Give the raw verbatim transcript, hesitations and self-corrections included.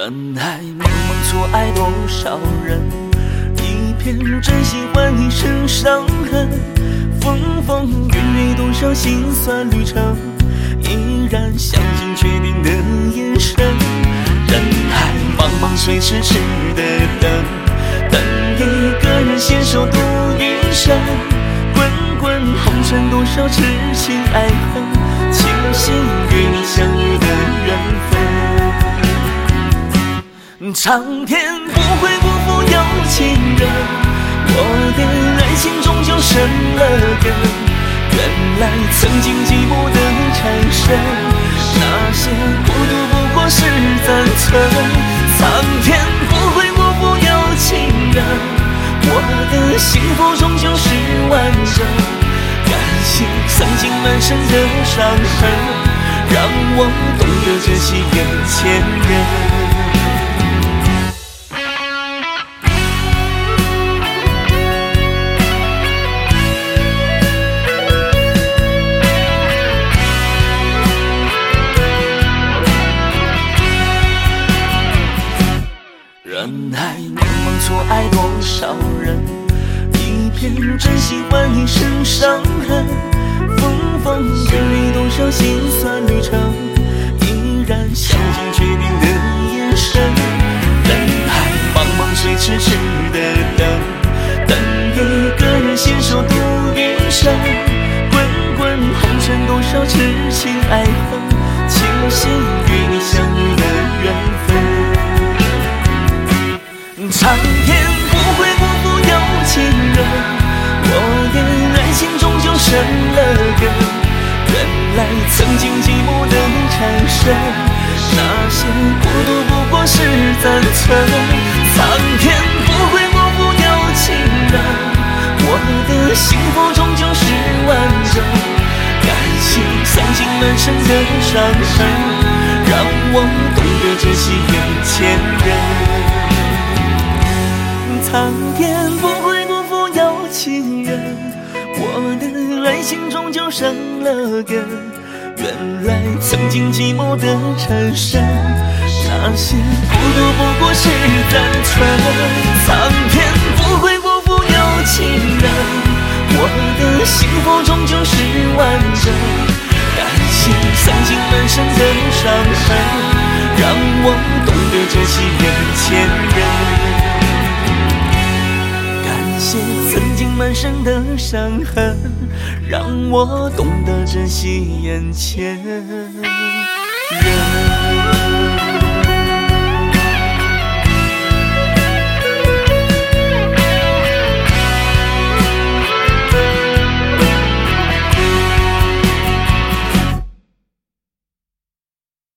人海茫茫，错爱多少人？一片真心换一生伤痕。风风雨雨，多少心酸旅程，依然相信确定的眼神。人海茫茫，谁痴痴的等？等一个人携手度余生。滚滚红尘，多少痴情爱恨，庆幸与你相遇的缘分。苍天不会辜负有情人，我的爱情终究生了根。原来曾经寂寞的缠身，那些孤独不过是暂存。苍天不会辜负有情人，我的幸福终究是完整。感谢曾经满身的伤痕，让我懂得珍惜眼前人。人海茫茫，错爱多少人？一片真心换一生伤痕。风风雨雨，多少心酸旅程，依然相信确定的眼神。人海茫茫，谁痴痴的等？等一个人携手度余生。滚滚红尘，多少痴情爱恨，庆幸与你相遇的缘分。苍天不会辜负有情人，我的爱情终究生了根。原来曾经寂寞的缠身，那些孤独不过是暂存。苍天不会辜负有情人，我的幸福终究是完整。感谢曾经满身的伤痕，让我懂得珍惜眼前人。苍天不会辜负有情人，我的爱情终究生了根。原来曾经寂寞的缠身，那些孤独不过是暂存。苍天不会辜负有情人，我的幸福终究是完整。感谢曾经满身的伤痕，让我懂得珍惜眼前人。感谢曾经满身的伤痕，让我懂得珍惜眼前。